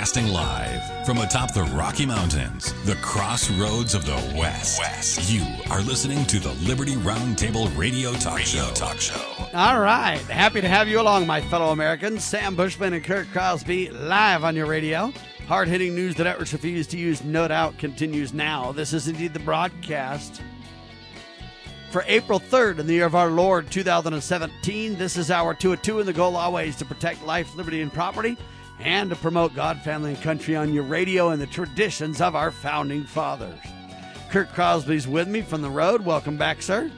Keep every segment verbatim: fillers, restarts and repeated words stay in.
Broadcasting live from atop the Rocky Mountains, the crossroads of the West. West. You are listening to the Liberty Roundtable Radio Talk Radio Show. Talk Show. All right. Happy to have you along, my fellow Americans. Sam Bushman and Kurt Crosby live on your radio. Hard-hitting news the networks refuse to use, no doubt, continues now. This is indeed the broadcast for April third in the year of our Lord, two thousand seventeen. This is our two at two, and the goal always to protect life, liberty, and property, and to promote God, family, and country on your radio and the traditions of our founding fathers. Kurt Crosby's with me from the road. Welcome back, sir.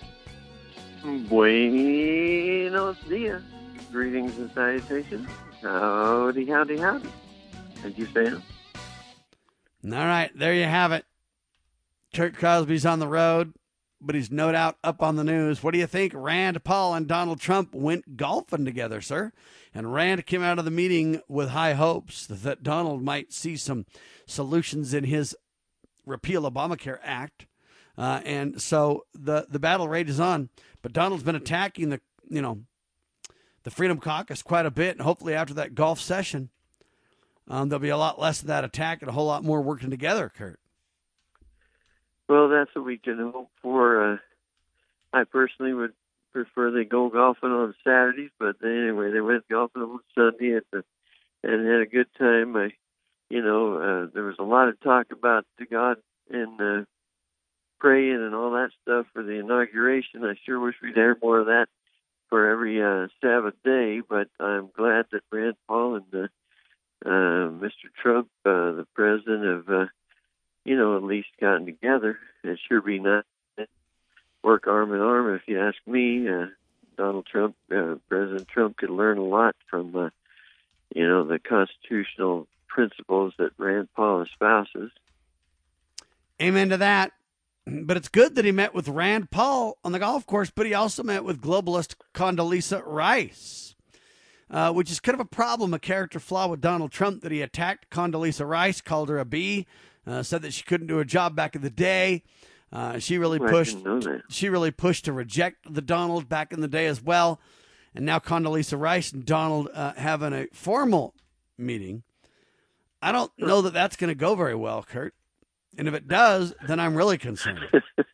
Buenos dias. Greetings and salutations. Howdy, howdy, howdy. Thank you, Sam. All right, there you have it. Kurt Crosby's on the road, but he's no doubt up on the news. What do you think? Rand Paul and Donald Trump went golfing together, sir. And Rand came out of the meeting with high hopes that Donald might see some solutions in his repeal Obamacare Act. Uh, and so the, the battle rages on. But Donald's been attacking the, you know, the Freedom Caucus quite a bit. And hopefully after that golf session, um, there'll be a lot less of that attack and a whole lot more working together, Kurt. Well, that's what we can hope for. Uh, I personally would prefer they go golfing on Saturdays, but anyway, they went golfing on Sunday and, and had a good time. I, you know, uh, there was a lot of talk about the God and uh, praying and all that stuff for the inauguration. I sure wish we'd hear more of that for every uh, Sabbath day, but I'm glad that Rand Paul and uh, uh, Mister Trump, uh, the president, have uh, you know, at least gotten together. It sure be nice to work arm in arm, if you ask me. Uh, Donald Trump, uh, President Trump could learn a lot from, uh, you know, the constitutional principles that Rand Paul espouses. Amen to that. But it's good that he met with Rand Paul on the golf course, but he also met with globalist Condoleezza Rice, uh, which is kind of a problem, a character flaw with Donald Trump, that he attacked Condoleezza Rice, called her a bee. Uh, said that she couldn't do her job back in the day. Uh, she really well, pushed. She really pushed to reject the Donald back in the day as well. And now Condoleezza Rice and Donald uh, having a formal meeting. I don't know that that's going to go very well, Kurt. And if it does, then I'm really concerned.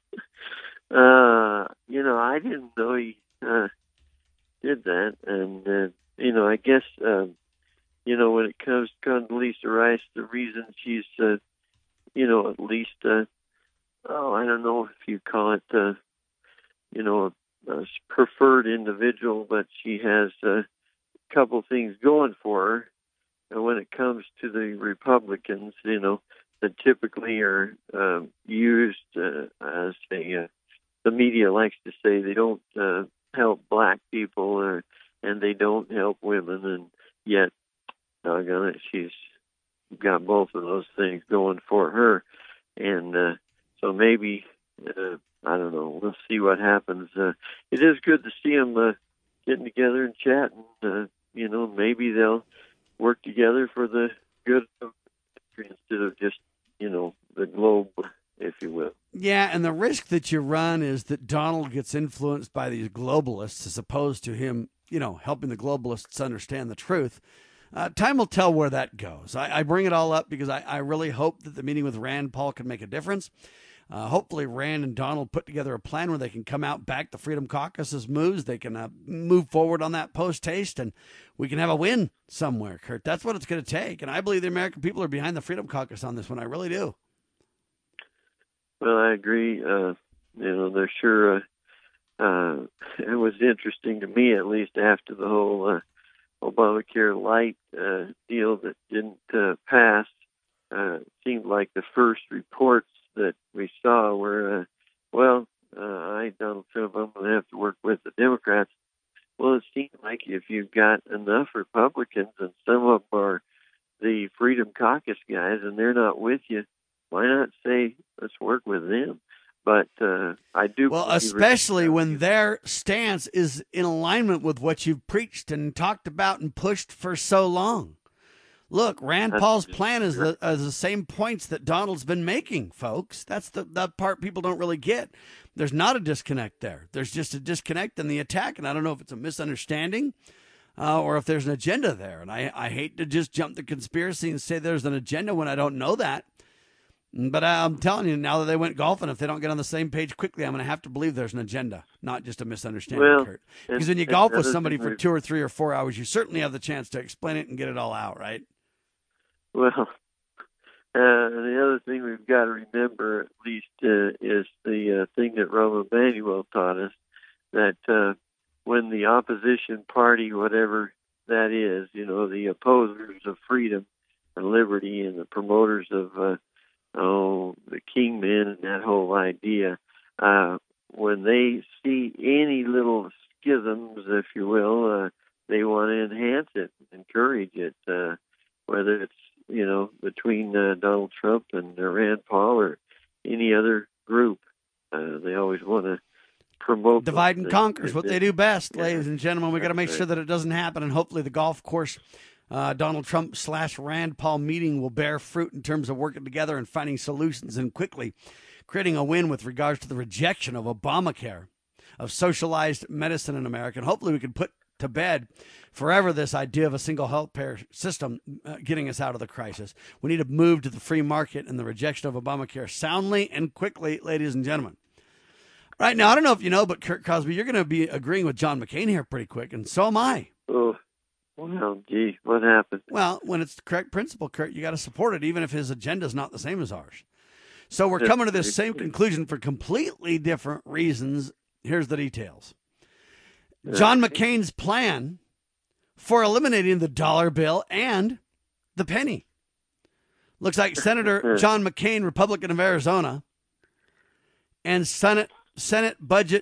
uh, you know, I didn't know he uh, did that, and uh, you know, I guess uh, you know, when it comes to Condoleezza Rice, the reason she's uh, you know, at least, uh, oh, I don't know if you call it, uh, you know, a, a preferred individual, but she has a couple things going for her. And when it comes to the Republicans, you know, that typically are uh, used uh, as a, uh, the media likes to say they don't uh, help black people or, and they don't help women, and yet, doggone it, she's got both of those things going for her. And uh, so maybe, uh, I don't know, we'll see what happens. Uh, it is good to see them uh, getting together and chatting. Uh, you know, maybe they'll work together for the good of the country instead of just, you know, the globe, if you will. Yeah, and the risk that you run is that Donald gets influenced by these globalists as opposed to him, you know, helping the globalists understand the truth. Uh, time will tell where that goes. I, I bring it all up because I, I really hope that the meeting with Rand Paul can make a difference. Uh, hopefully Rand and Donald put together a plan where they can come out, back the Freedom Caucus's moves. They can uh, move forward on that post-haste, and we can have a win somewhere, Kurt. That's what it's going to take. And I believe the American people are behind the Freedom Caucus on this one. I really do. Well, I agree. Uh, you know, they're sure, uh, uh, it was interesting to me, at least after the whole uh, Obamacare Light uh, deal that didn't uh, pass. Uh, it seemed like the first reports that we saw were, uh, well, uh, I, Donald Trump, I'm going to have to work with the Democrats. Well, it seemed like if you've got enough Republicans, and some of them are the Freedom Caucus guys, and they're not with you, why not say, let's work with them? But uh, I do. Well, especially when their stance is in alignment with what you've preached and talked about and pushed for so long. Look, Rand That's Paul's plan is the, is the same points that Donald's been making, folks. That's the, the part people don't really get. There's not a disconnect there. There's just a disconnect in the attack, and I don't know if it's a misunderstanding uh, or if there's an agenda there. And I, I hate to just jump the conspiracy and say there's an agenda when I don't know that. But I'm telling you, now that they went golfing, if they don't get on the same page quickly, I'm going to have to believe there's an agenda, not just a misunderstanding, well, Kurt. Because and, when you golf with and somebody for two or three or four hours, you certainly have the chance to explain it and get it all out, right? Well, uh, the other thing we've got to remember, at least, uh, is the uh, thing that Rahm Emanuel taught us, that uh, when the opposition party, whatever that is, you know, the opposers of freedom and liberty and the promoters of uh, oh, the kingmen and that whole idea, uh, when they see any little schisms, if you will, uh, they want to enhance it, encourage it, uh, whether it's, you know, between uh, Donald Trump and uh, Rand Paul or any other group. Uh, they always want to promote. Divide and conquer is what they do best, yeah. ladies and gentlemen. We got to make right. sure that it doesn't happen, and hopefully the golf course Uh, Donald Trump slash Rand Paul meeting will bear fruit in terms of working together and finding solutions and quickly creating a win with regards to the rejection of Obamacare, of socialized medicine in America. And hopefully we can put to bed forever this idea of a single health care system uh, getting us out of the crisis. We need to move to the free market and the rejection of Obamacare soundly and quickly, ladies and gentlemen. Right now, I don't know if you know, but Kurt Cosby, you're going to be agreeing with John McCain here pretty quick, and so am I. Oh. Well, gee, what happened? Well, when it's the correct principle, Kurt, you got to support it, even if his agenda is not the same as ours. So we're coming to this same conclusion for completely different reasons. Here's the details. John McCain's plan for eliminating the dollar bill and the penny. Looks like Senator John McCain, Republican of Arizona, and Senate Senate Budget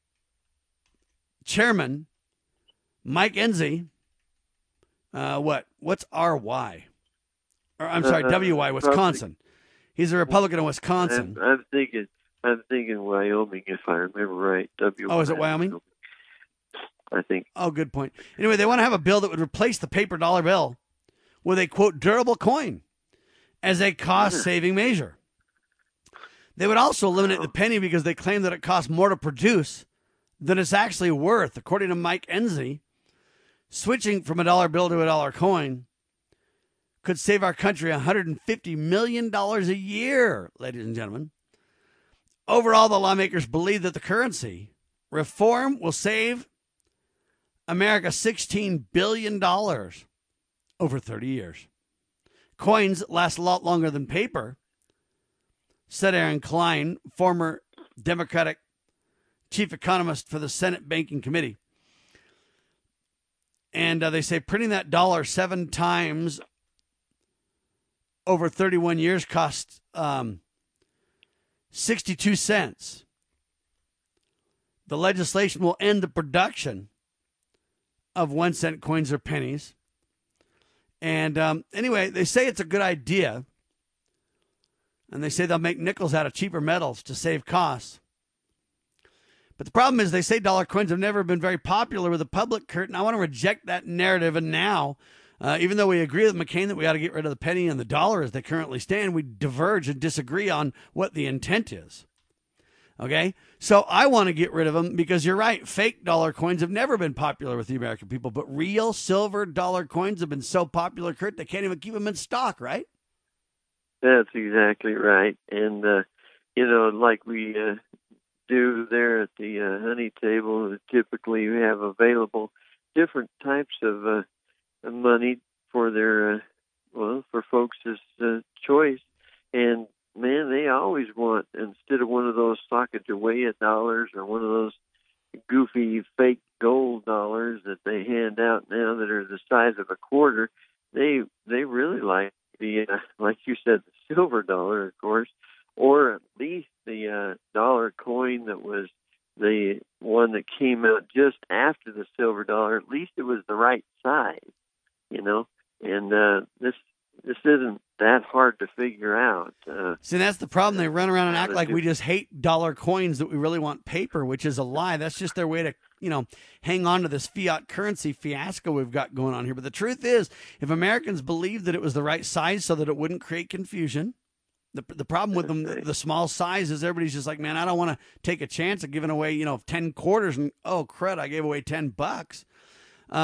Chairman Mike Enzi. Uh, what? What's R Y? Or, I'm sorry, uh, W Y, Wisconsin. He's a Republican of Wisconsin. I'm, I'm thinking, I'm thinking Wyoming, if I remember right. W. Oh, is it Wyoming? I think. Oh, good point. Anyway, they want to have a bill that would replace the paper dollar bill with a, quote, durable coin as a cost-saving measure. They would also eliminate the penny because they claim that it costs more to produce than it's actually worth, according to Mike Enzi. Switching from a dollar bill to a dollar coin could save our country one hundred fifty million dollars a year, ladies and gentlemen. Overall, the lawmakers believe that the currency reform will save America sixteen billion dollars over thirty years. Coins last a lot longer than paper, said Aaron Klein, former Democratic chief economist for the Senate Banking Committee. And uh, they say printing that dollar seven times over thirty-one years costs um, sixty-two cents. The legislation will end the production of one cent coins or pennies. And um, anyway, they say it's a good idea. And they say they'll make nickels out of cheaper metals to save costs. But the problem is they say dollar coins have never been very popular with the public, Kurt, and I want to reject that narrative. And now, uh, even though we agree with McCain that we ought to get rid of the penny and the dollar as they currently stand, we diverge and disagree on what the intent is. Okay? So I want to get rid of them because you're right. Fake dollar coins have never been popular with the American people, but real silver dollar coins have been so popular, Kurt, they can't even keep them in stock, right? That's exactly right. And, uh, you know, like we... Uh... do there at the uh, honey table. Typically, we have available different types of uh, money for their uh, well for folks' uh, choice. And man, they always want, instead of one of those Sacagawea dollars or one of those goofy fake gold dollars that they hand out now that are the size of a quarter, they they really like the uh, like you said, the silver dollar, of course. Or at least the uh, dollar coin that was the one that came out just after the silver dollar. At least it was the right size, you know. And uh, this this isn't that hard to figure out. Uh, See, that's the problem. They run around and act like we just hate dollar coins, that we really want paper, which is a lie. That's just their way to, you know, hang on to this fiat currency fiasco we've got going on here. But the truth is, if Americans believed that it was the right size so that it wouldn't create confusion, The the problem with them, the, the small size, is everybody's just like, man, I don't want to take a chance of giving away, you know, ten quarters and, oh, crud, I gave away ten bucks. Um,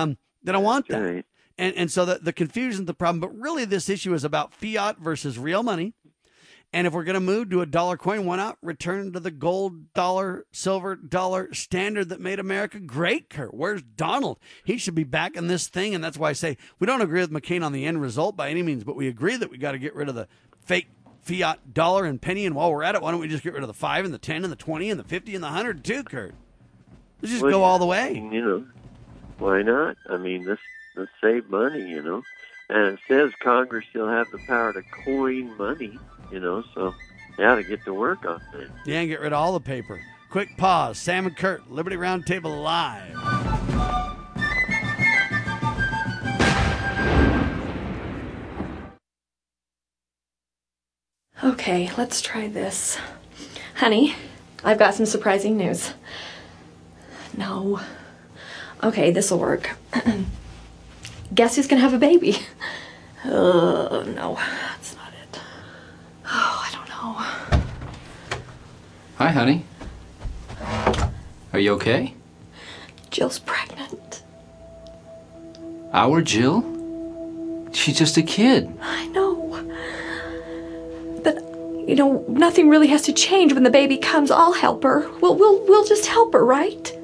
They don't want that. Right. And and so the, the confusion is the problem. But really, this issue is about fiat versus real money. And if we're going to move to a dollar coin, why not return to the gold dollar, silver dollar standard that made America great, Kurt? Where's Donald? He should be back in this thing. And that's why I say we don't agree with McCain on the end result by any means, but we agree that we got to get rid of the fake fiat dollar and penny. And while we're at it, why don't we just get rid of the five and the ten and the twenty and the fifty and the hundred too, Kurt? Let's just Well, go yeah, all the I way. mean, you know, why not? I mean, let's, let's save money, you know. And it says Congress still have the power to coin money. You know, so they ought to get to work on it. Yeah, and get rid of all the paper. Quick pause. Sam and Kurt, Liberty Roundtable Live. Okay, let's try this. Honey, I've got some surprising news. No. Okay, this'll work. Guess who's gonna have a baby? Oh, no, that's not it. Oh, I don't know. Hi, honey. Are you okay? Jill's pregnant. Our Jill? She's just a kid. I know. But, you know, nothing really has to change when the baby comes. I'll help her. We'll, we'll, we'll just help her, right?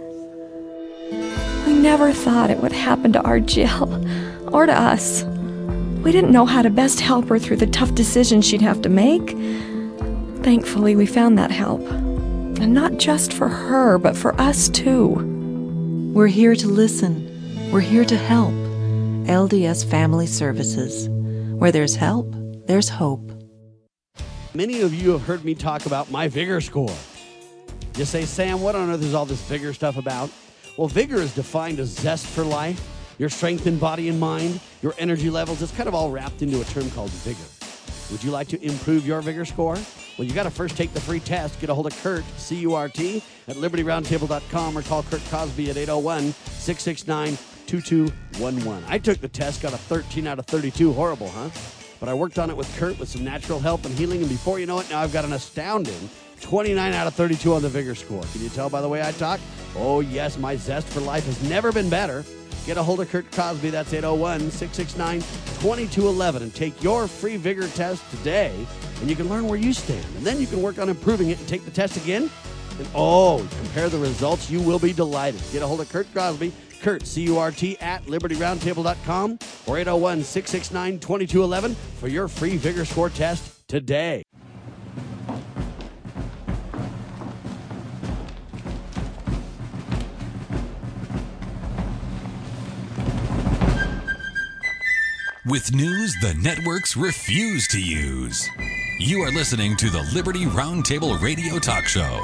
We never thought it would happen to our Jill, or to us. We didn't know how to best help her through the tough decisions she'd have to make. Thankfully, we found that help. And not just for her, but for us, too. We're here to listen. We're here to help. L D S Family Services. Where there's help, there's hope. Many of you have heard me talk about my Vigor score. You say, Sam, what on earth is all this Vigor stuff about? Well, Vigor is defined as zest for life, your strength in body and mind, your energy levels. It's kind of all wrapped into a term called Vigor. Would you like to improve your Vigor score? Well, you got to first take the free test. Get a hold of Kurt, C U R T, at liberty roundtable dot com or call Kurt Cosby at eight oh one, six six nine, two two one one. I took the test, got a thirteen out of thirty-two. Horrible, huh? But I worked on it with Kurt with some natural help and healing, and before you know it, now I've got an astounding twenty-nine out of thirty-two on the Vigor score. Can you tell by the way I talk? Oh, yes, my zest for life has never been better. Get a hold of Kurt Cosby. That's eight oh one, six six nine, two two one one and take your free Vigor test today, and you can learn where you stand. And then you can work on improving it and take the test again. And oh, compare the results. You will be delighted. Get a hold of Kurt Cosby, Kurt, C U R T, at liberty roundtable dot com or eight oh one, six six nine, two two one one for your free Vigor score test today. With news the networks refuse to use. You are listening to the Liberty Roundtable Radio Talk Show.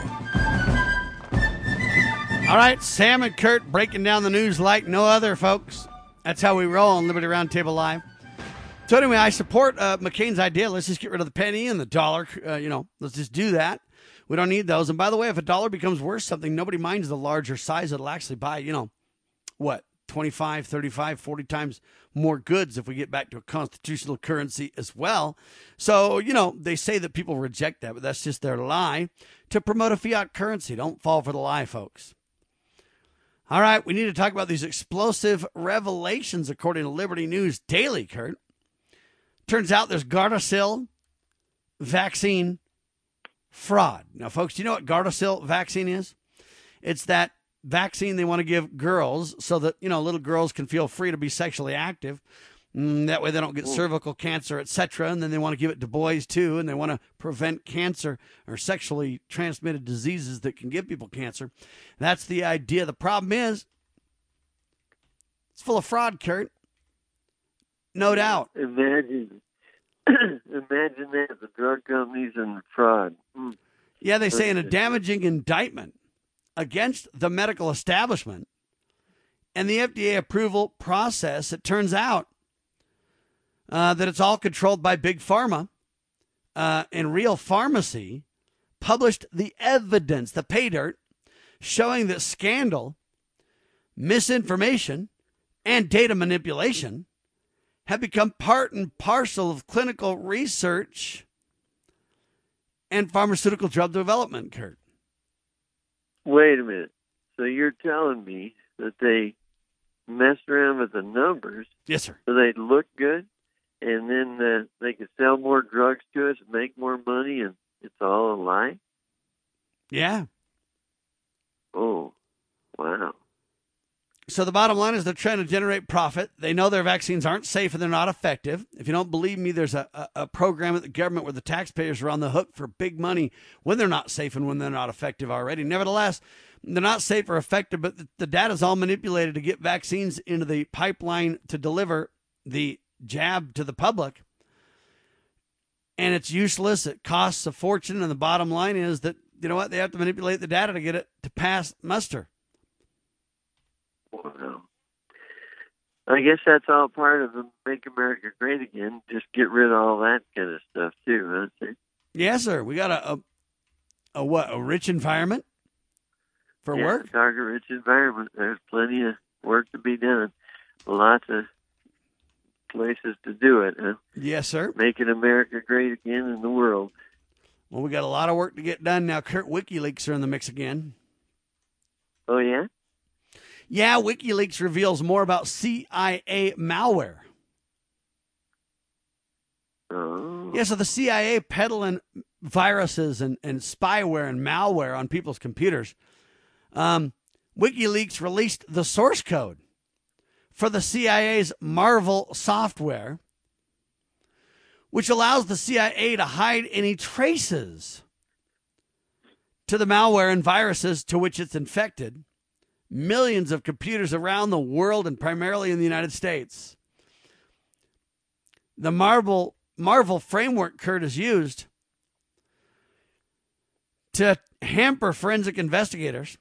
All right, Sam and Kurt breaking down the news like no other, folks. That's how we roll on Liberty Roundtable Live. So anyway, I support uh, McCain's idea. Let's just get rid of the penny and the dollar. Uh, you know, let's just do that. We don't need those. And by the way, if a dollar becomes worth something, nobody minds the larger size. It'll actually buy, you know, what, twenty-five, thirty-five, forty times more goods if we get back to a constitutional currency as well. So, you know, they say that people reject that, but that's just their lie to promote a fiat currency. Don't fall for the lie, folks. All right, we need to talk about these explosive revelations according to Liberty News Daily, Kurt. Turns out there's Gardasil vaccine fraud. Now, folks, do you know what Gardasil vaccine is? It's that vaccine they want to give girls so that, you know, little girls can feel free to be sexually active. Mm, that way they don't get Ooh. cervical cancer, et cetera. And then they want to give it to boys, too, and they want to prevent cancer or sexually transmitted diseases that can give people cancer. That's the idea. The problem is it's full of fraud, Kurt. No doubt. Imagine, imagine that, the drug companies and the fraud. Mm. Yeah, they say in a damaging indictment against the medical establishment and the F D A approval process, it turns out uh, that it's all controlled by Big Pharma uh, and Real Pharmacy published the evidence, the pay dirt, showing that scandal, misinformation, and data manipulation have become part and parcel of clinical research and pharmaceutical drug development, Kurt. Wait a minute. So you're telling me that they mess around with the numbers Yes, sir. so they look good, and then uh, they can sell more drugs to us and make more money, and it's all a lie? Yeah. Oh, wow. So the bottom line is they're trying to generate profit. They know their vaccines aren't safe and they're not effective. If you don't believe me, there's a, a, a program at the government where the taxpayers are on the hook for big money when they're not safe and when they're not effective already. Nevertheless, they're not safe or effective, but the, the data is all manipulated to get vaccines into the pipeline to deliver the jab to the public. And it's useless. It costs a fortune. And the bottom line is that, you know what, they have to manipulate the data to get it to pass muster. Wow. I guess that's all part of the Make America Great Again. Just get rid of all that kind of stuff, too, huh? Yes, sir. We got a, a, a what, a rich environment for yeah, work? Target-rich environment. There's plenty of work to be done. Lots of places to do it, huh? Yes, sir. Making America great again in the world. Well, we got a lot of work to get done now. Kurt, WikiLeaks are in the mix again. Oh, yeah? Yeah, WikiLeaks reveals more about C I A malware. Oh. Yeah, so the C I A peddling viruses and, and spyware and malware on people's computers. Um, WikiLeaks released the source code for the C I A's Marvel software, which allows the C I A to hide any traces to the malware and viruses to which it's infected millions of computers around the world and primarily in the United States. The Marvel Marvel framework Kurt is used to hamper forensic investigators,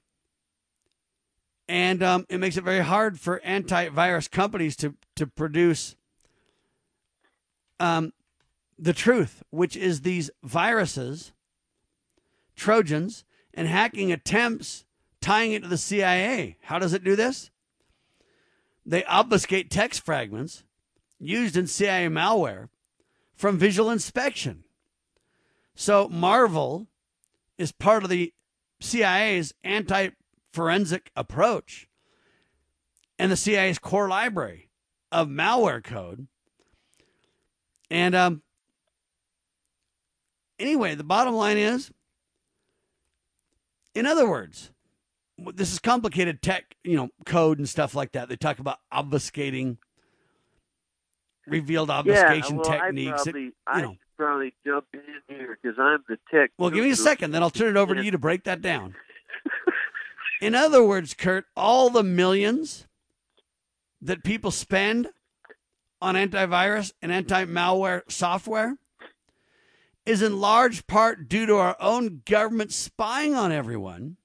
and um, it makes it very hard for antivirus companies to to produce um, the truth, which is these viruses, Trojans, and hacking attempts tying it to the C I A. How does it do this? They obfuscate text fragments used in C I A malware from visual inspection. So Marvel is part of the C I A's anti-forensic approach and the C I A's core library of malware code. And um, anyway, the bottom line is, in other words, this is complicated tech, you know, code and stuff like that. They talk about obfuscating, revealed obfuscation yeah, well, techniques. I probably, it, you I know. should probably jump in here because I'm the tech. Well, give me a second, then I'll turn it over to you to break that down. In other words, Kurt, all the millions that people spend on antivirus and anti-malware software is in large part due to our own government spying on everyone.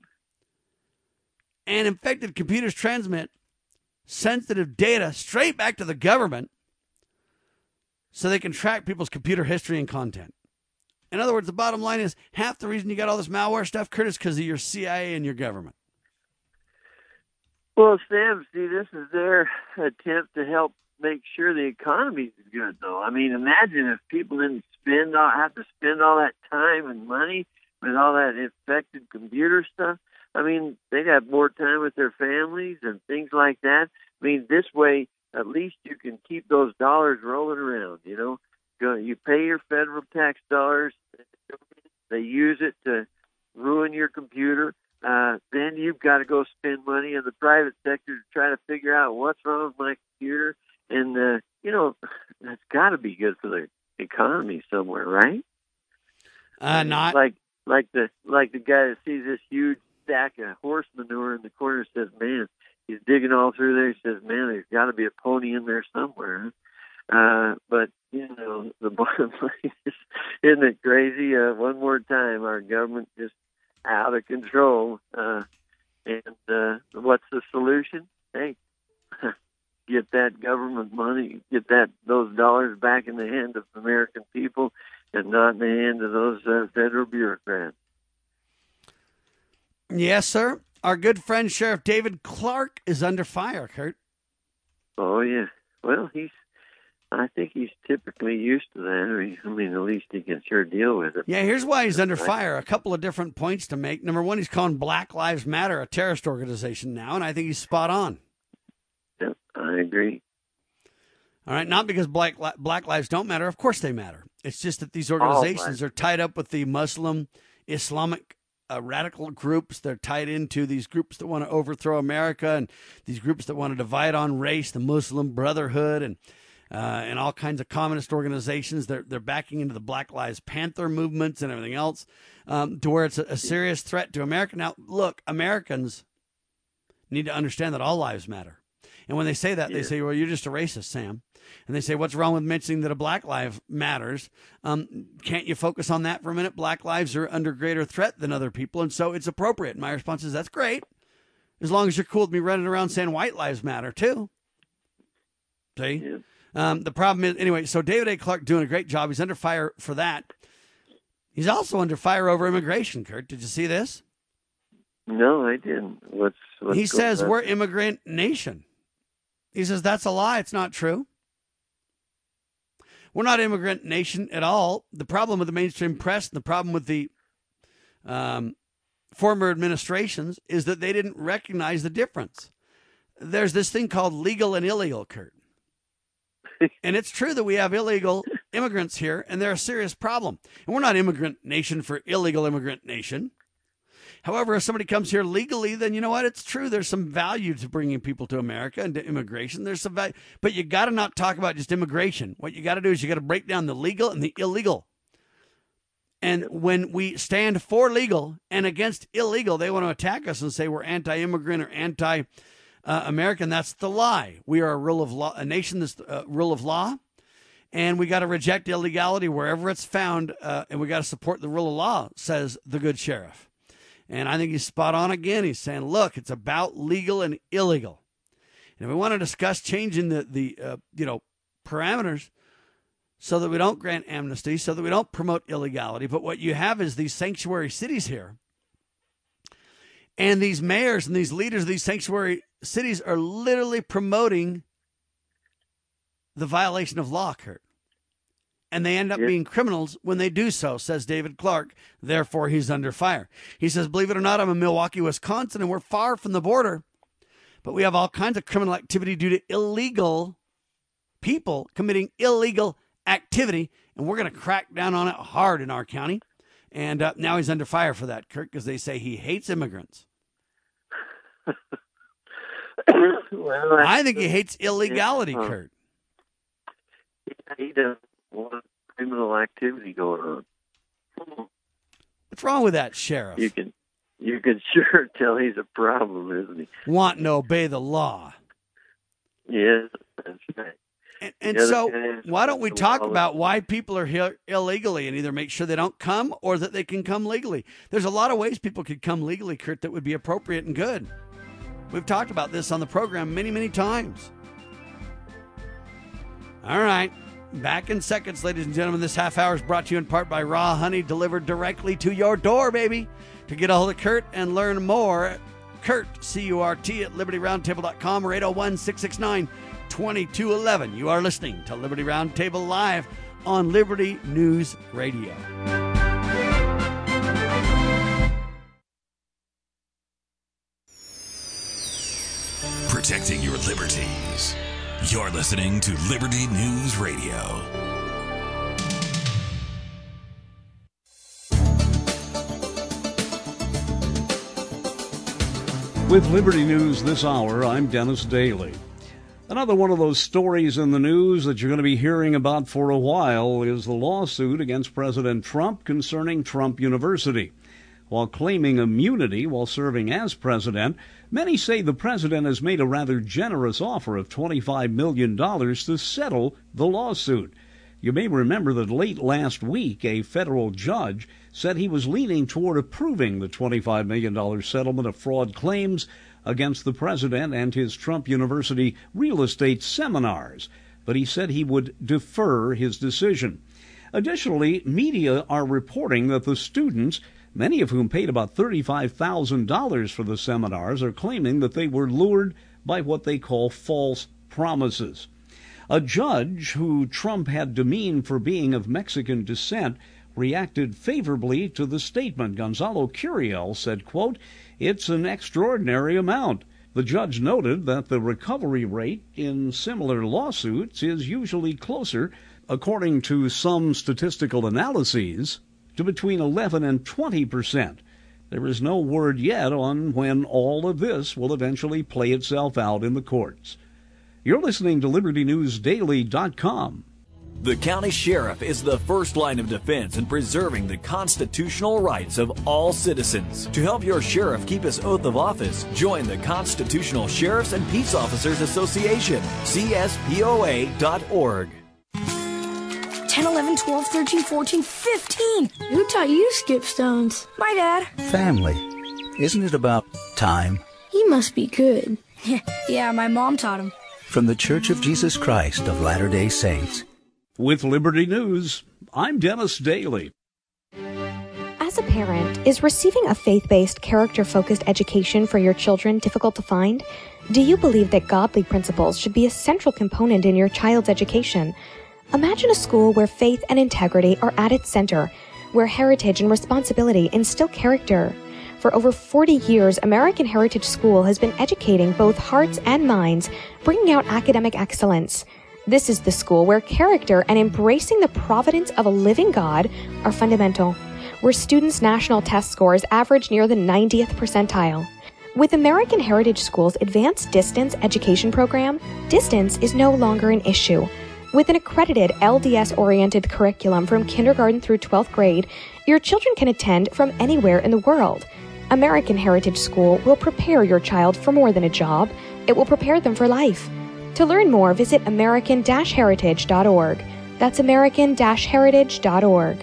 And infected computers transmit sensitive data straight back to the government so they can track people's computer history and content. In other words, the bottom line is half the reason you got all this malware stuff, Kurt, is because of your C I A and your government. Well, Sam, see, this is their attempt to help make sure the economy is good, though. I mean, imagine if people didn't spend all, have to spend all that time and money with all that infected computer stuff. I mean, they'd have more time with their families and things like that. I mean, this way, at least you can keep those dollars rolling around, you know. Go, you pay your federal tax dollars. They use it to ruin your computer. Uh, then you've got to go spend money in the private sector to try to figure out what's wrong with my computer. And, uh, you know, that's got to be good for the economy somewhere, right? Uh, not. Like, like the, like the guy that sees this huge stack of horse manure in the corner says, man, he's digging all through there. He says, man, there's got to be a pony in there somewhere. Uh, but, you know, the bottom line is, isn't it crazy? Uh, one more time, our government just out of control. Uh, and uh, what's the solution? Hey, get that government money, get that those dollars back in the hand of the American people and not in the hand of those uh, federal bureaucrats. Yes, sir. Our good friend Sheriff David Clarke is under fire, Kurt. Oh, yeah. Well, he's, I think he's typically used to that. I mean, I mean, at least he can sure deal with it. Yeah, here's why he's under fire. A couple of different points to make. Number one, he's calling Black Lives Matter a terrorist organization now, and I think he's spot on. I agree. All right, not because black black lives don't matter. Of course they matter. It's just that these organizations are tied up with the Muslim, Islamic uh, radical groups. They're tied into these groups that want to overthrow America and these groups that want to divide on race, the Muslim Brotherhood, and uh, and all kinds of communist organizations. They're they're backing into the Black Lives Panther movements and everything else, um, to where it's a, a serious threat to America. Now, look, Americans need to understand that all lives matter. And when they say that, yeah. they say, well, you're just a racist, Sam. And they say, what's wrong with mentioning that a black life matters? Um, can't you focus on that for a minute? Black lives are under greater threat than other people, and so it's appropriate. And my response is, that's great, as long as you're cool with me running around saying white lives matter, too. See? Yeah. Um, the problem is, anyway, so David A. Clark doing a great job. He's under fire for that. He's also under fire over immigration, Kurt. Did you see this? No, I didn't. What's, what's He says, on? We're immigrant nation. He says, that's a lie. It's not true. We're not immigrant nation at all. The problem with the mainstream press and the problem with the um, former administrations is that they didn't recognize the difference. There's this thing called legal and illegal, Kurt. And it's true that we have illegal immigrants here, and they're a serious problem. And we're not immigrant nation for illegal immigrant nation. However, if somebody comes here legally, then you know what? It's true. There's some value to bringing people to America and to immigration. There's some value. But you got to not talk about just immigration. What you got to do is you got to break down the legal and the illegal. And when we stand for legal and against illegal, they want to attack us and say we're anti-immigrant or anti-American. That's the lie. We are a rule of law, a nation that's a rule of law. And we got to reject illegality wherever it's found. Uh, and we got to support the rule of law, says the good sheriff. And I think he's spot on again. He's saying, look, it's about legal and illegal. And if we want to discuss changing the, the uh, you know, parameters so that we don't grant amnesty, so that we don't promote illegality, but what you have is these sanctuary cities here. And these mayors and these leaders of these sanctuary cities are literally promoting the violation of law, Kurt. And they end up being criminals when they do so, says David Clark. Therefore, he's under fire. He says, believe it or not, I'm in Milwaukee, Wisconsin, and we're far from the border. But we have all kinds of criminal activity due to illegal people committing illegal activity. And we're going to crack down on it hard in our county. And uh, now he's under fire for that, Kurt, because they say he hates immigrants. Well, I think he hates illegality, yeah. Kurt. Yeah, he does. A lot of criminal activity going on. What's wrong with that, Sheriff? You can, you can sure tell he's a problem, isn't he? Want to obey the law. Yes, that's right. And, and so why don't we talk about why people are here illegally and either make sure they don't come or that they can come legally? There's a lot of ways people could come legally, Kurt, that would be appropriate and good. We've talked about this on the program many, many times. All right. Back in seconds, ladies and gentlemen. This half hour is brought to you in part by Raw Honey, delivered directly to your door, baby. To get a hold of Kurt and learn more, Kurt, C U R T, at liberty roundtable dot com or eight oh one, six six nine, two two one one. You are listening to Liberty Roundtable live on Liberty News Radio. Protecting your liberties. You're listening to Liberty News Radio. With Liberty News this hour, I'm Dennis Daly. Another one of those stories in the news that you're going to be hearing about for a while is the lawsuit against President Trump concerning Trump University. While claiming immunity while serving as president, many say the president has made a rather generous offer of twenty-five million dollars to settle the lawsuit. You may remember that late last week, a federal judge said he was leaning toward approving the twenty-five million dollars settlement of fraud claims against the president and his Trump University real estate seminars, but he said he would defer his decision. Additionally, media are reporting that the students, many of whom paid about thirty-five thousand dollars for the seminars, are claiming that they were lured by what they call false promises. A judge who Trump had demeaned for being of Mexican descent reacted favorably to the statement. Gonzalo Curiel said, quote, "It's an extraordinary amount. The judge noted that the recovery rate in similar lawsuits is usually closer, according to some statistical analyses, to between eleven and twenty percent. There is no word yet on when all of this will eventually play itself out in the courts. You're listening to Liberty News Daily dot com. The county sheriff is the first line of defense in preserving the constitutional rights of all citizens. To help your sheriff keep his oath of office, join the Constitutional Sheriffs and Peace Officers Association, C S P O A dot org. ten, eleven, twelve, thirteen, fourteen, fifteen. Who taught you to skip stones? My dad. Family. Isn't it about time? He must be good. Yeah, my mom taught him. From the Church of Jesus Christ of Latter-day Saints. With Liberty News, I'm Dennis Daly. As a parent, is receiving a faith-based, character-focused education for your children difficult to find? Do you believe that godly principles should be a central component in your child's education? Imagine a school where faith and integrity are at its center, where heritage and responsibility instill character. For over forty years, American Heritage School has been educating both hearts and minds, bringing out academic excellence. This is the school where character and embracing the providence of a living God are fundamental, where students' national test scores average near the ninetieth percentile. With American Heritage School's advanced distance education program, distance is no longer an issue. With an accredited L D S-oriented curriculum from kindergarten through twelfth grade, your children can attend from anywhere in the world. American Heritage School will prepare your child for more than a job. It will prepare them for life. To learn more, visit American Heritage dot org. That's American Heritage dot org.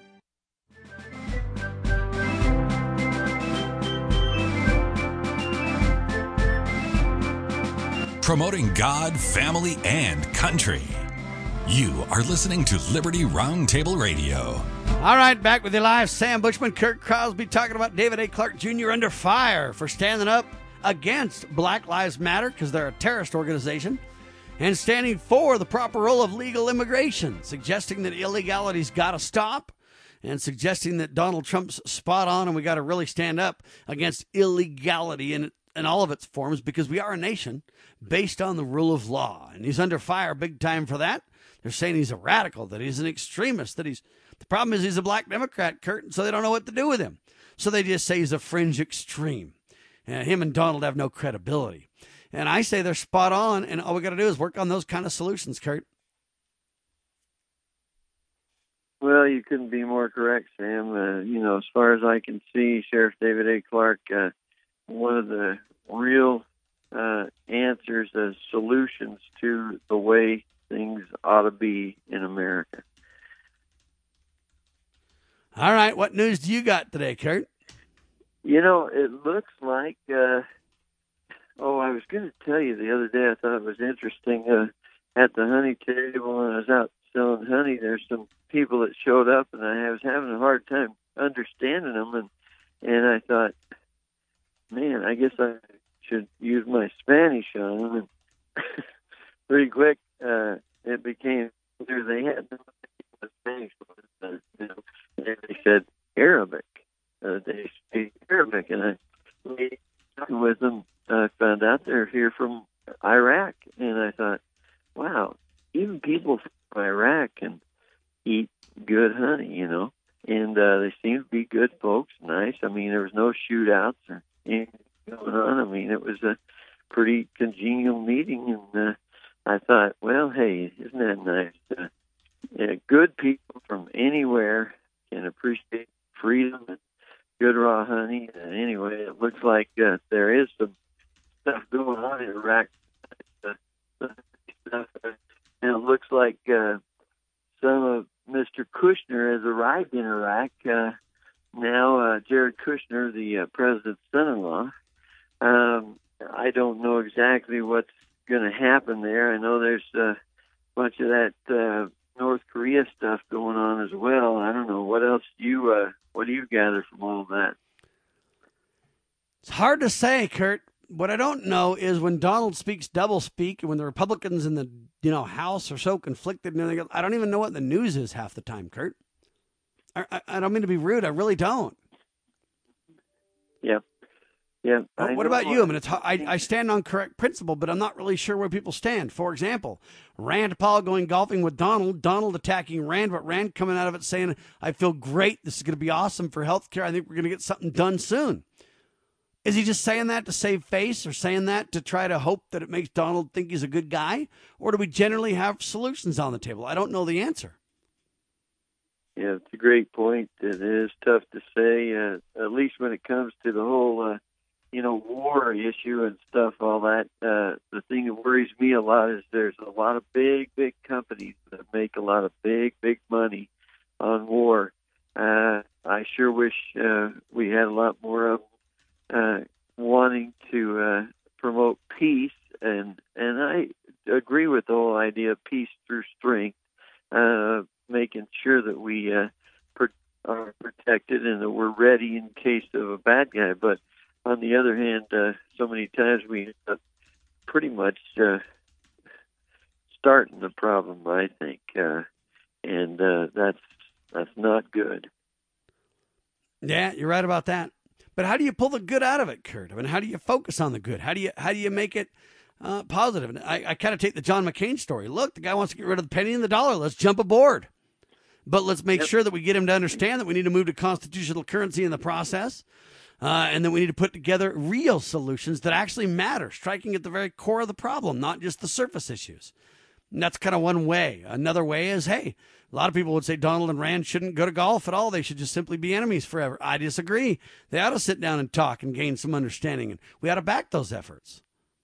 Promoting God, family, and country. You are listening to Liberty Roundtable Radio. All right, back with you live. Sam Bushman, Kirk Crosby talking about David A. Clarke Junior under fire for standing up against Black Lives Matter because they're a terrorist organization and standing for the proper role of legal immigration, suggesting that illegality's got to stop and suggesting that Donald Trump's spot on and we got to really stand up against illegality in, in all of its forms because we are a nation based on the rule of law. And he's under fire big time for that. They're saying he's a radical, that he's an extremist, that he's the problem is he's a black Democrat, Kurt, so they don't know what to do with him. So they just say he's a fringe extreme. And him and Donald have no credibility. And I say they're spot on, and all we got to do is work on those kind of solutions, Kurt. Well, you couldn't be more correct, Sam. Uh, you know, as far as I can see, Sheriff David A. Clarke, uh, one of the real uh, answers as solutions to the way things ought to be in America. All right, what news do you got today, Kurt? You know, it looks like, uh, oh, I was going to tell you the other day, I thought it was interesting, uh, at the honey table, and I was out selling honey, there's some people that showed up, and I was having a hard time understanding them, and, and I thought, man, I guess I should use my Spanish on them, and pretty quick, uh, it became clear they had no idea what Spanish was, uh, you know, and they said Arabic. Uh, they speak Arabic, and I we talking with them. I found out they're here from Iraq, and I thought, wow, even people from Iraq can eat good honey, you know, and uh, they seem to be good folks, nice. I mean, there was no shootouts or anything going on. I mean, it was a pretty congenial meeting, and uh, I thought, well, hey, isn't that nice? Uh, yeah, good people from anywhere can appreciate freedom and good raw honey. Uh, anyway, it looks like uh, there is some stuff going on in Iraq. Uh, stuff, uh, and it looks like uh, some of Mister Kushner has arrived in Iraq. Uh, now, uh, Jared Kushner, the uh, president's son-in-law. Um, I don't know exactly what's going to happen there. I know there's a bunch of that uh, North Korea stuff going on as well. I don't know what else you uh, what do you gather from all of that? It's hard to say, Kurt. What I don't know is when Donald speaks double speak, and when the Republicans in the you know House are so conflicted, and everything else, I don't even know what the news is half the time, Kurt. I, I, I don't mean to be rude. I really don't. Yeah. Yeah. What, what about you? I mean, it's I, I stand on correct principle, but I'm not really sure where people stand. For example, Rand Paul going golfing with Donald, Donald attacking Rand, but Rand coming out of it saying, I feel great. This is going to be awesome for healthcare. I think we're going to get something done soon. Is he just saying that to save face or saying that to try to hope that it makes Donald think he's a good guy? Or do we generally have solutions on the table? I don't know the answer. Yeah, it's a great point. It is tough to say, uh, at least when it comes to the whole, uh, you know, war issue and stuff, all that. Uh, the thing that worries me a lot is there's a lot of big, big companies that make a lot of big, big money on war. Uh, I sure wish uh, we had a lot more of them uh, wanting to uh, promote peace, and and I agree with the whole idea of peace through strength, uh, making sure that we uh, per- are protected and that we're ready in case of a bad guy. But on the other hand, uh, so many times we uh, pretty much uh, starting the problem, I think, uh, and uh, that's that's not good. Yeah, you're right about that. But how do you pull the good out of it, Kurt? I mean, how do you focus on the good? How do you how do you make it uh, positive? And I, I kind of take the John McCain story. Look, the guy wants to get rid of the penny and the dollar. Let's jump aboard. But let's make yep. sure that we get him to understand that we need to move to constitutional currency in the process, uh, and that we need to put together real solutions that actually matter, striking at the very core of the problem, not just the surface issues. And that's kind of one way. Another way is, hey, a lot of people would say Donald and Rand shouldn't go to golf at all. They should just simply be enemies forever. I disagree. They ought to sit down and talk and gain some understanding, and we ought to back those efforts.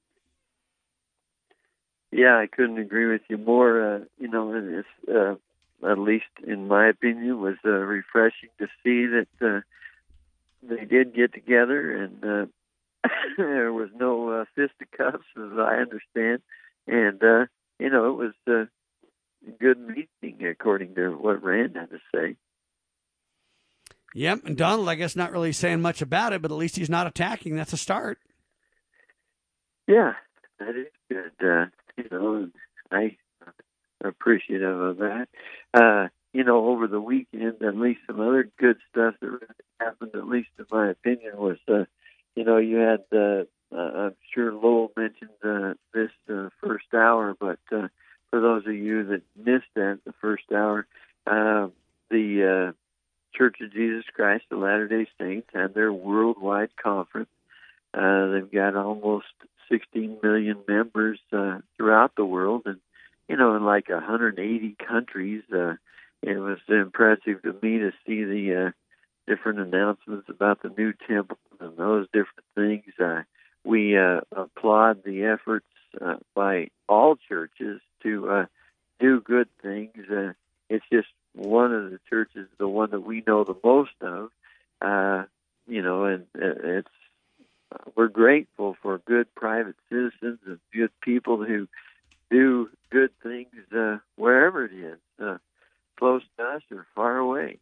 Yeah, I couldn't agree with you more. Uh, you know, it's, uh, at least in my opinion, was uh, refreshing to see that uh, they did get together, and uh, there was no uh, fisticuffs, as I understand. And, uh, you know, it was uh, a good meeting, according to what Rand had to say. Yep, and Donald, I guess, not really saying much about it, but at least he's not attacking. That's a start. Yeah, that is good. Uh, you know, I appreciative of that. Uh, you know, over the weekend, at least some other good stuff that really happened, at least in my opinion, was, uh, you know, you had, uh, uh, I'm sure Lowell mentioned uh, this uh, first hour, but uh, for those of you that missed that, the first hour, uh, the uh, Church of Jesus Christ of Latter-day Saints had their worldwide conference. Uh, they've got almost sixteen million members uh, throughout the world, and you know, in like one hundred eighty countries. Uh, it was impressive to me to see the uh, different announcements about the new temple and those different things. Uh, we uh, applaud the efforts uh, by all churches to uh, do good things. Uh, it's just one of the churches, the one that we know the most of, uh, you know, and it's we're grateful for good private citizens and good people who do good things uh, wherever it is, uh, close to us or far away.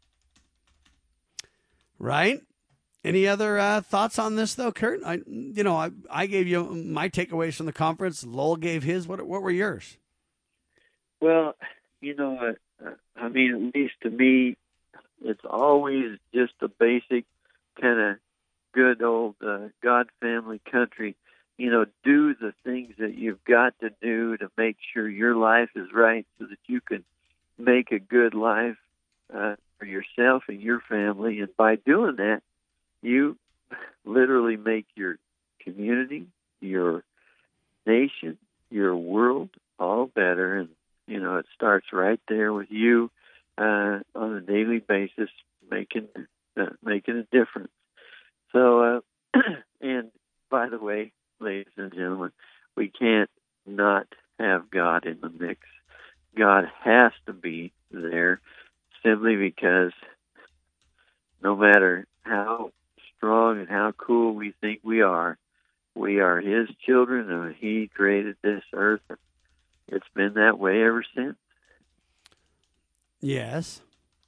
Right. Any other uh, thoughts on this, though, Kurt? I, you know, I, I gave you my takeaways from the conference. Lowell gave his. What what were yours? Well, you know, uh, I mean, at least to me, it's always just a basic kind of good old uh, God family country. You know, do the things that you've got to do to make sure your life is right so that you can make a good life uh, for yourself and your family. And by doing that, you literally make your community, your nation, your world all better. And, you know, it starts right there with you uh, on a daily basis, making uh, making a difference. So, uh, and by the way, ladies and gentlemen, we can't not have God in the mix. God has to be there simply because no matter how strong and how cool we think we are, we are His children and He created this earth. It's been that way ever since. Yes.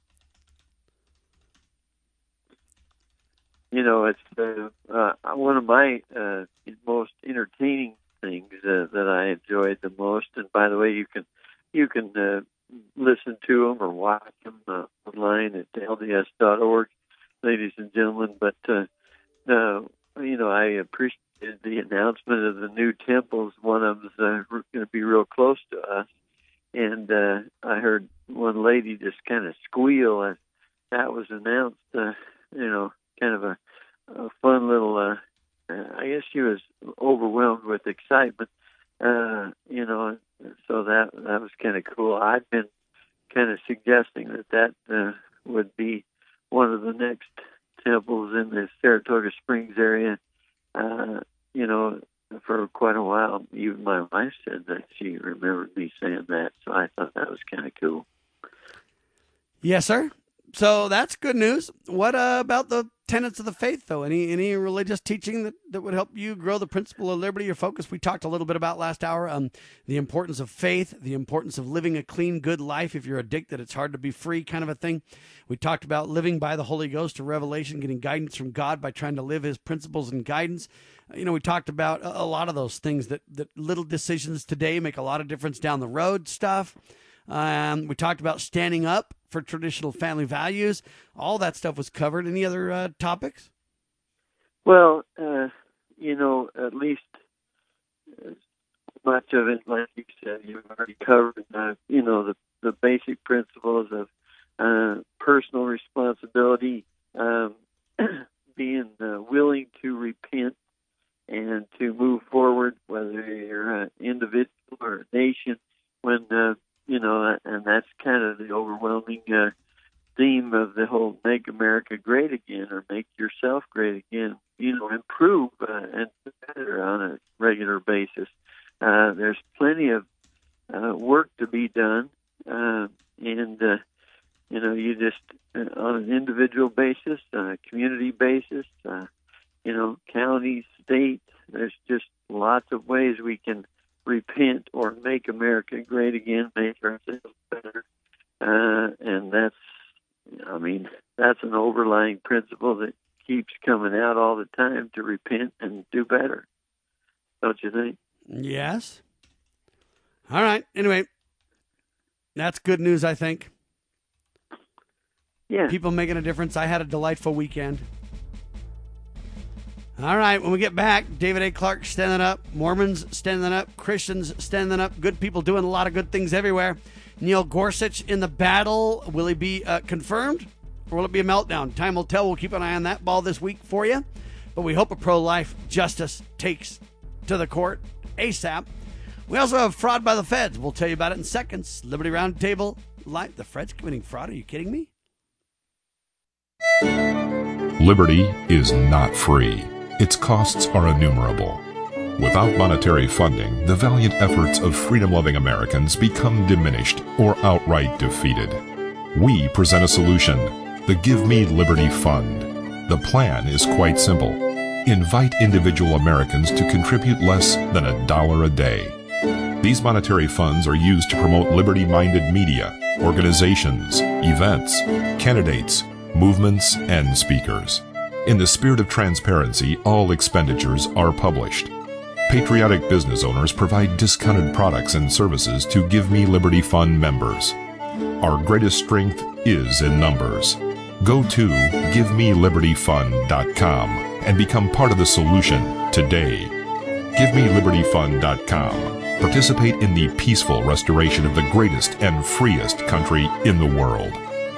You know, it's uh, uh, one of my uh, most entertaining things uh, that I enjoyed the most. And by the way, you can you can uh, listen to them or watch them uh, online at L D S dot org, ladies and gentlemen. But uh, uh, you know, I appreciated the announcement of the new temples. One of them's uh, going to be real close to us. And uh, I heard one lady just kind of squeal as that was announced, uh, you know, kind of a, a fun little, uh, uh, I guess she was overwhelmed with excitement, uh, you know, so that that was kind of cool. I've been kind of suggesting that that uh, would be one of the next temples in the Saratoga Springs area, uh, you know, for quite a while. Even my wife said that she remembered me saying that, so I thought that was kind of cool. Yes, sir. So that's good news. What uh, about the tenets of the faith, though? Any any religious teaching that, that would help you grow the principle of liberty or focus? We talked a little bit about last hour, um, the importance of faith, the importance of living a clean, good life. If you're addicted, it's hard to be free, kind of a thing. We talked about living by the Holy Ghost or revelation, getting guidance from God by trying to live his principles and guidance. You know, we talked about a, a lot of those things, that, that little decisions today make a lot of difference down the road stuff. Um, we talked about standing up for traditional family values. All that stuff was covered. Any other uh, topics? Well, uh, you know, at least uh, much of it, like you said, you've already covered, uh, you know, the, the basic principles of uh, personal responsibility, um, being uh, willing to repent and to move forward, whether you're an individual or a nation, when uh, you know, and that's kind of the overwhelming uh, theme of the whole Make America Great Again, or Make Yourself Great Again. You know, improve uh, and do better on a regular basis. Uh, there's plenty of uh, work to be done, uh, and, uh, you know, you just, uh, on an individual basis, on a community basis, uh, you know, counties, states, there's just lots of ways we can repent or make America great again, make ourselves better. Uh, and that's, I mean, that's an overlying principle that keeps coming out all the time, to repent and do better. Don't you think? Yes. All right. Anyway, that's good news, I think. Yeah. People making a difference. I had a delightful weekend. All right, when we get back, David A. Clark standing up, Mormons standing up, Christians standing up, good people doing a lot of good things everywhere. Neil Gorsuch in the battle. Will he be uh, confirmed, or will it be a meltdown? Time will tell. We'll keep an eye on that ball this week for you. But we hope a pro-life justice takes to the court ASAP. We also have fraud by the feds. We'll tell you about it in seconds. Liberty Roundtable Live. The feds committing fraud? Are you kidding me? Liberty is not free. Its costs are innumerable. Without monetary funding, the valiant efforts of freedom-loving Americans become diminished or outright defeated. We present a solution, the Give Me Liberty Fund. The plan is quite simple. Invite individual Americans to contribute less than a dollar a day. These monetary funds are used to promote liberty-minded media, organizations, events, candidates, movements, and speakers. In the spirit of transparency, all expenditures are published. Patriotic business owners provide discounted products and services to Give Me Liberty Fund members. Our greatest strength is in numbers. Go to give me liberty fund dot com and become part of the solution today. give me liberty fund dot com. Participate in the peaceful restoration of the greatest and freest country in the world.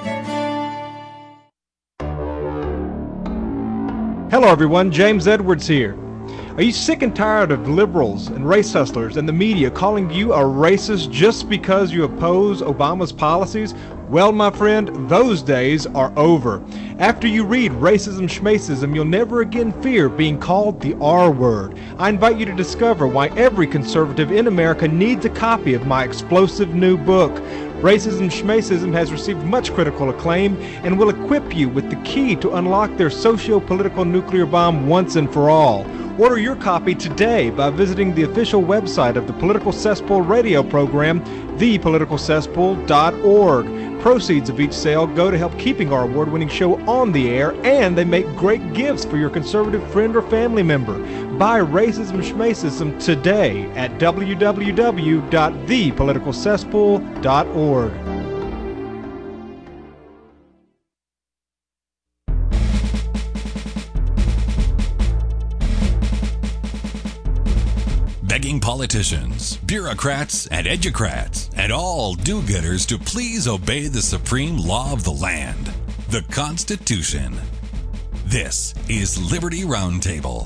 Hello everyone, James Edwards here. Are you sick and tired of liberals and race hustlers and the media calling you a racist just because you oppose Obama's policies? Well, my friend, those days are over. After you read Racism Schmacism, you'll never again fear being called the R word. I invite you to discover why every conservative in America needs a copy of my explosive new book. Racism Schmacism has received much critical acclaim and will equip you with the key to unlock their socio-political nuclear bomb once and for all. Order your copy today by visiting the official website of the Political Cesspool radio program, the political cesspool dot org. Proceeds of each sale go to help keeping our award-winning show on the air, and they make great gifts for your conservative friend or family member. Buy Racism Schmacism today at w w w dot the political cesspool dot org. from politicians, bureaucrats, and educrats, and all do-gooders to please obey the supreme law of the land, the Constitution. This is Liberty Roundtable.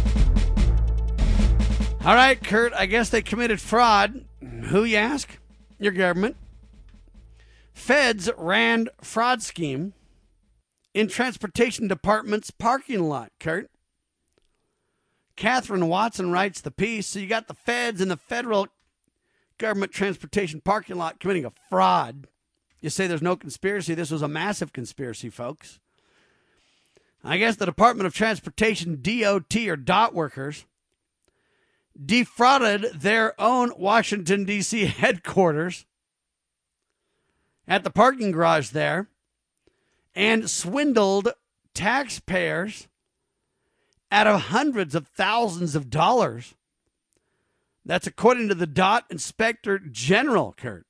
All right, Kurt, I guess they committed fraud. Who, you ask? Your government. Feds ran fraud scheme in Transportation Department's parking lot, Kurt. Catherine Watson writes the piece. So you got the feds in the federal government transportation parking lot committing a fraud. You say there's no conspiracy. This was a massive conspiracy, folks. I guess the Department of Transportation, D O T or DOT workers, defrauded their own Washington, D C headquarters at the parking garage there and swindled taxpayers out of hundreds of thousands of dollars. That's according to the DOT Inspector General, Kurt.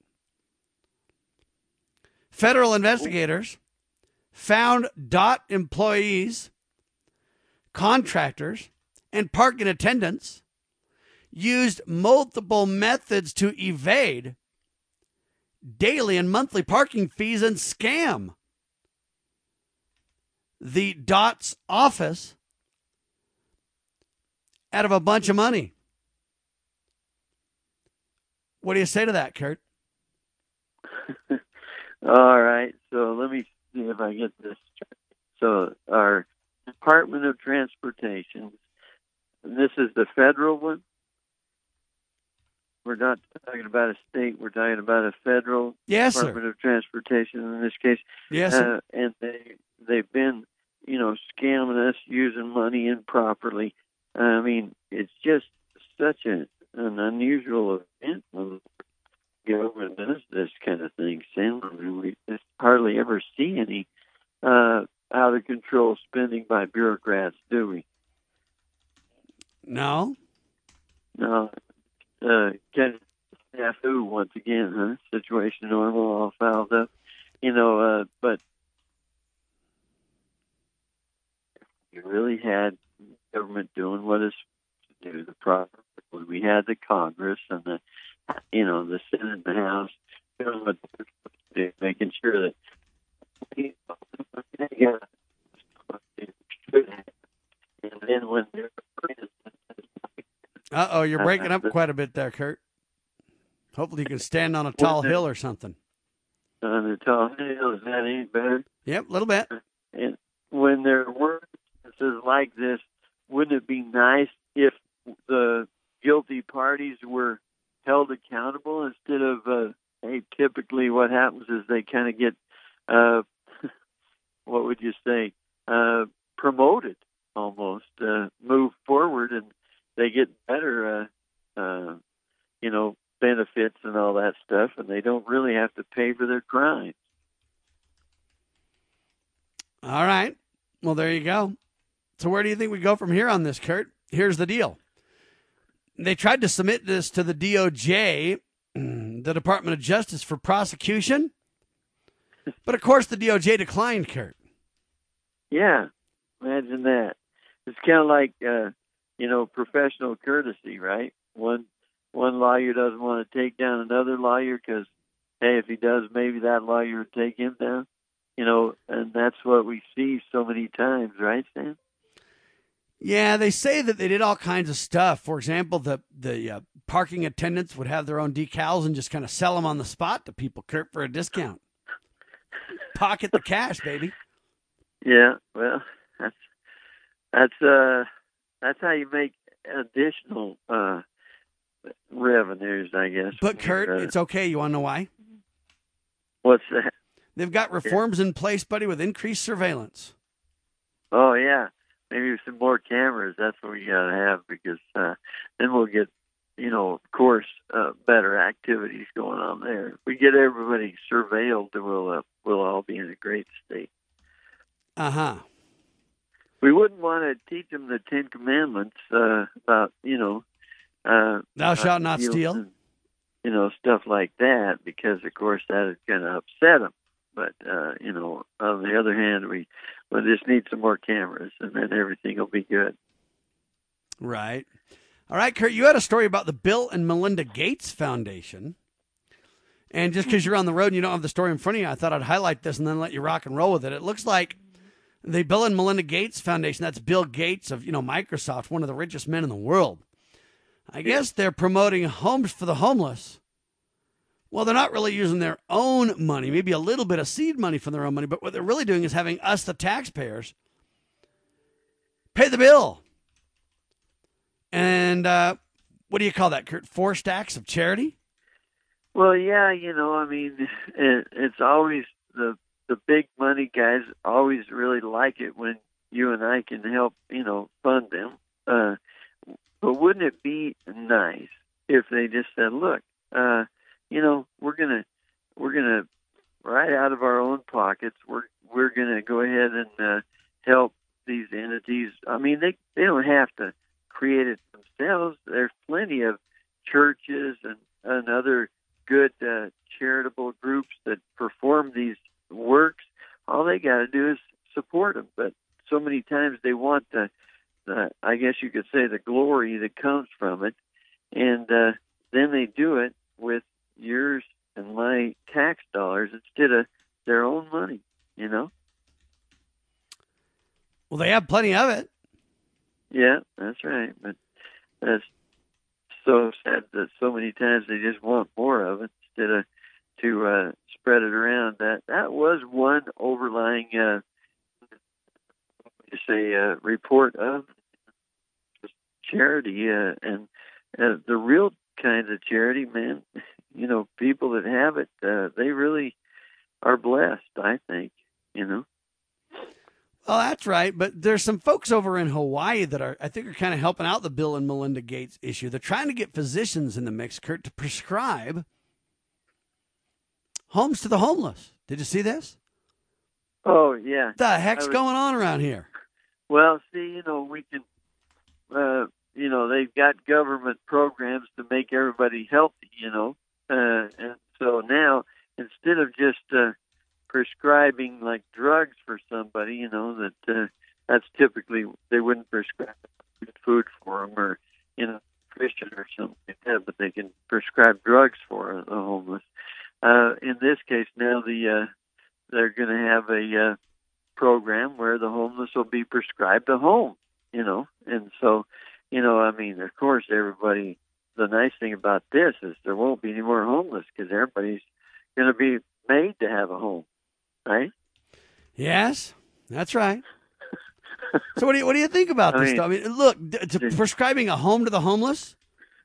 Federal investigators found DOT employees, contractors, and parking attendants used multiple methods to evade daily and monthly parking fees and scam the DOT's office out of a bunch of money. What do you say to that, Kurt? All right, so let me see if I get this straight. So our Department of Transportation, and this is the federal one? We're not talking about a state, we're talking about a federal yes, Department sir. of Transportation in this case. Yes, uh, sir. And they, they've been, you know, scamming us, using money improperly. I mean, it's just such a, an unusual event when the government does this kind of thing, Sam. I mean, we just hardly ever see any uh, out-of-control spending by bureaucrats, do we? No. No. Uh, Ken Snafu, once again, huh? Situation normal, all fouled up. You know, uh, but you really had government doing what it's to do, the proper. We had the Congress and the, you know, the Senate and the House doing what they're supposed to do, making sure that we, yeah, and then when they're Uh-oh, you're breaking up quite a bit there, Kurt. Hopefully you can stand on a tall hill or something. On a tall hill, is that any better? Yep, a little bit. And when there were instances like this, wouldn't it be nice if the guilty parties were held accountable instead of, uh, hey, typically what happens is they kind of get, uh, what would you say, uh, promoted almost, uh, move forward, and they get better, uh, uh, you know, benefits and all that stuff, and they don't really have to pay for their crimes. All right. Well, there you go. So where do you think we go from here on this, Kurt? Here's the deal. They tried to submit this to the D O J, the Department of Justice, for prosecution. But, of course, the D O J declined, Kurt. Yeah, imagine that. It's kind of like, uh, you know, professional courtesy, right? One one lawyer doesn't want to take down another lawyer because, hey, if he does, maybe that lawyer would take him down. You know, and that's what we see so many times, right, Sam? Yeah, they say that they did all kinds of stuff. For example, the the uh, parking attendants would have their own decals and just kind of sell them on the spot to people, Kurt, for a discount. Pocket the cash, baby. Yeah, well, that's that's uh that's how you make additional uh, revenues, I guess. But Kurt, uh, it's okay. You want to know why? What's that? They've got reforms yeah. in place, buddy, with increased surveillance. Oh yeah. Maybe some more cameras. That's what we got to have, because uh, then we'll get, you know, of course, uh, better activities going on there. If we get everybody surveilled, then we'll, uh, we'll all be in a great state. Uh-huh. We wouldn't want to teach them the Ten Commandments uh, about, you know... Uh, Thou shalt not steal. And, you know, stuff like that, because, of course, that is going to upset them. But, uh, you know, on the other hand, we we just need some more cameras, and then everything will be good. Right. All right, Kurt, you had a story about the Bill and Melinda Gates Foundation. And just because you're on the road and you don't have the story in front of you, I thought I'd highlight this and then let you rock and roll with it. It looks like the Bill and Melinda Gates Foundation, that's Bill Gates of, you know, Microsoft, one of the richest men in the world. I guess they're promoting homes for the homeless. Well, they're not really using their own money, maybe a little bit of seed money from their own money, but what they're really doing is having us, the taxpayers, pay the bill. And uh, what do you call that, Kurt? Four stacks of charity? Well, yeah, you know, I mean, it, it's always the the big money guys always really like it when you and I can help, you know, fund them. Uh, but wouldn't it be nice if they just said, look, uh, you know, we're gonna we're gonna right out of our own pockets, we're we're gonna go ahead and uh, help these entities. I mean, they they don't have to create it themselves. There's plenty of churches and, and other good uh, charitable groups that perform these works. All they got to do is support them. But so many times they want the, the, I guess you could say, the glory that comes from it, and uh, then they do it with yours and my tax dollars instead of their own money. You know. Well, they have plenty of it. Yeah, that's right. But that's so sad that so many times they just want more of it instead of to uh, spread it around. That that was one overlying, uh, you say, uh, report of charity, uh, and uh, the real kind of charity, man. You know, people that have it, uh, they really are blessed. I think, you know. Well, that's right. But there's some folks over in Hawaii that are, I think, are kind of helping out the Bill and Melinda Gates issue. They're trying to get physicians in the mix, Kurt, to prescribe homes to the homeless. Did you see this? Oh, yeah. What the heck's was, going on around here? Well, see, you know, we can, uh, you know, they've got government programs to make everybody healthy, you know. Uh, and so now, instead of just uh, prescribing like drugs for somebody, you know, that uh, that's typically they wouldn't prescribe food for them or, you know, Christian or something like that, but they can prescribe drugs for the homeless. Uh, in this case, now the uh, they're going to have a uh, program where the homeless will be prescribed a home, you know, and so, you know, I mean, of course, everybody. The nice thing about this is there won't be any more homeless because everybody's going to be made to have a home. Right? Yes, that's right. So what do you what do you think about I this? mean, Stuff? I mean, look, to prescribing a home to the homeless,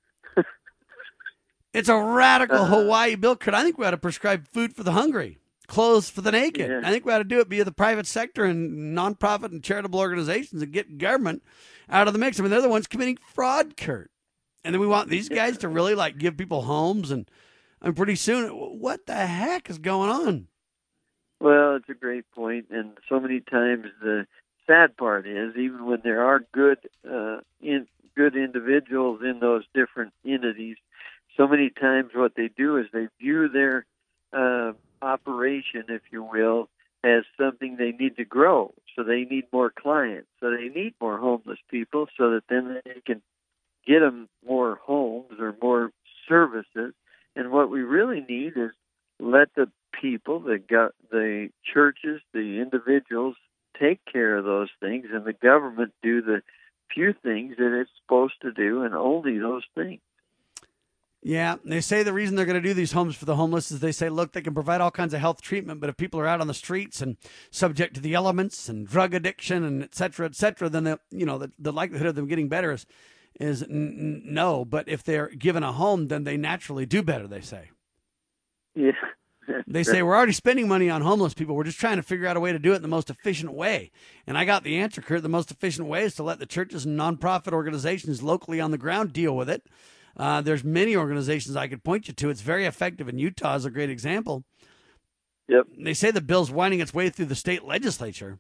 it's a radical uh, Hawaii bill. Could I think we ought to prescribe food for the hungry, clothes for the naked. Yeah. I think we ought to do it via the private sector and nonprofit and charitable organizations and get government out of the mix. I mean, they're the ones committing fraud, Kurt. And then we want these guys to really like give people homes, and I mean, pretty soon, what the heck is going on? Well, it's a great point, and so many times the sad part is, even when there are good, uh, in, good individuals in those different entities, so many times what they do is they view their uh, operation, if you will, as something they need to grow. So they need more clients, so they need more homeless people, so that then they can get them more homes or more services. And what we really need is let the people, the go- the churches, the individuals take care of those things, and the government do the few things that it's supposed to do, and only those things. Yeah, they say the reason they're going to do these homes for the homeless is they say, look, they can provide all kinds of health treatment, but if people are out on the streets and subject to the elements and drug addiction and et cetera, et cetera, then the, you know, the, the likelihood of them getting better is, is n- no. But if they're given a home, then they naturally do better, they say. Yeah. They say, we're already spending money on homeless people. We're just trying to figure out a way to do it in the most efficient way. And I got the answer, Kurt. The most efficient way is to let the churches and nonprofit organizations locally on the ground deal with it. Uh, there's many organizations I could point you to. It's very effective, and Utah is a great example. Yep. They say the bill's winding its way through the state legislature.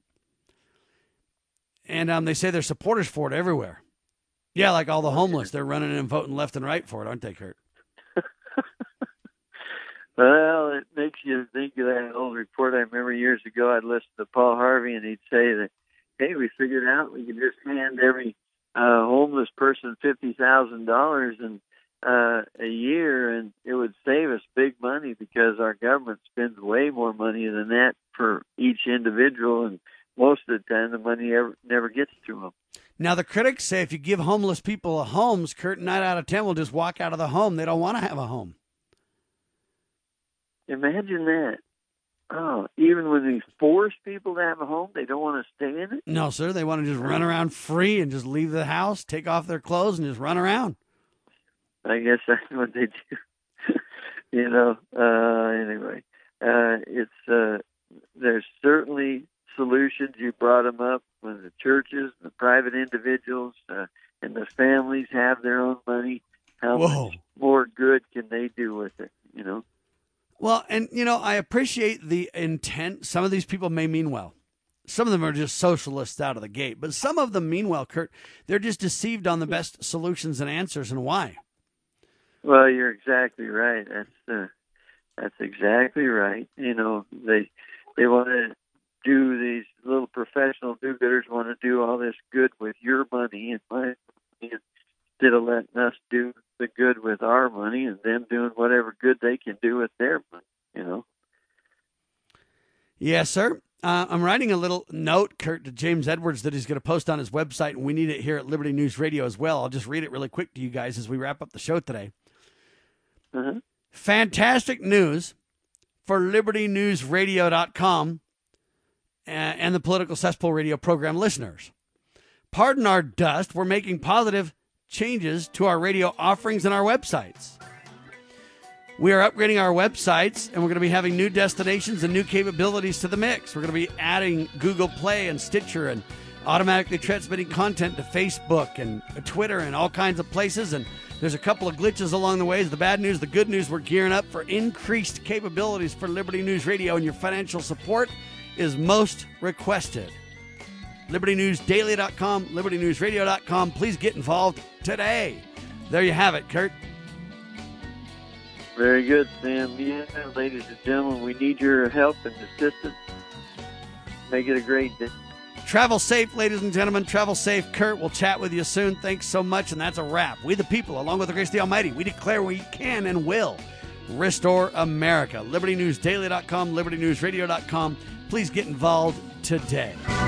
And um, they say there's supporters for it everywhere. Yeah, like all the homeless. They're running and voting left and right for it, aren't they, Kurt? Well, it makes you think of that old report I remember years ago. I'd listen to Paul Harvey, and he'd say that, hey, we figured out we could just hand every a homeless person fifty thousand dollars and uh, a year, and it would save us big money because our government spends way more money than that for each individual, and most of the time the money ever, never gets to them. Now, the critics say if you give homeless people a homes, Kurt, nine out of ten will just walk out of the home. They don't want to have a home. Imagine that. Oh, even when they force people to have a home, they don't want to stay in it? No, sir. They want to just run around free and just leave the house, take off their clothes, and just run around. I guess that's what they do. you know, uh, anyway, uh, it's uh, there's certainly solutions. You brought them up when the churches, the private individuals, uh, and the families have their own money. How Whoa. much more good can they do with it, you know? Well, and, you know, I appreciate the intent. Some of these people may mean well. Some of them are just socialists out of the gate. But some of them mean well, Kurt. They're just deceived on the best solutions and answers and why. Well, you're exactly right. That's uh, that's exactly right. You know, they they want to do, these little professional do-gooders want to do all this good with your money and my money instead of letting us do the good with our money and them doing whatever good they can do with their money, you know? Yes, sir. Uh, I'm writing a little note, Kurt, to James Edwards that he's going to post on his website, and we need it here at Liberty News Radio as well. I'll just read it really quick to you guys as we wrap up the show today. Uh-huh. Fantastic news for liberty news radio dot com and the Political Cesspool Radio program listeners. Pardon our dust. We're making positive changes to our radio offerings and our websites. We are upgrading our websites, and we're going to be having new destinations and new capabilities to the mix. We're going to be adding Google Play and Stitcher and automatically transmitting content to Facebook and Twitter and all kinds of places. And there's a couple of glitches along the way. The bad news, the good news, we're gearing up for increased capabilities for Liberty News Radio, and your financial support is most requested. liberty news daily dot com, liberty news radio dot com. Please get involved today. There you have it, Kurt. Very good, Sam. Yeah, ladies and gentlemen, we need your help and assistance. Make it a great day. Travel safe, ladies and gentlemen. Travel safe. Kurt, we'll chat with you soon. Thanks so much, and that's a wrap. We the people, along with the grace of the Almighty, we declare we can and will restore America. liberty news daily dot com, liberty news radio dot com. Please get involved today.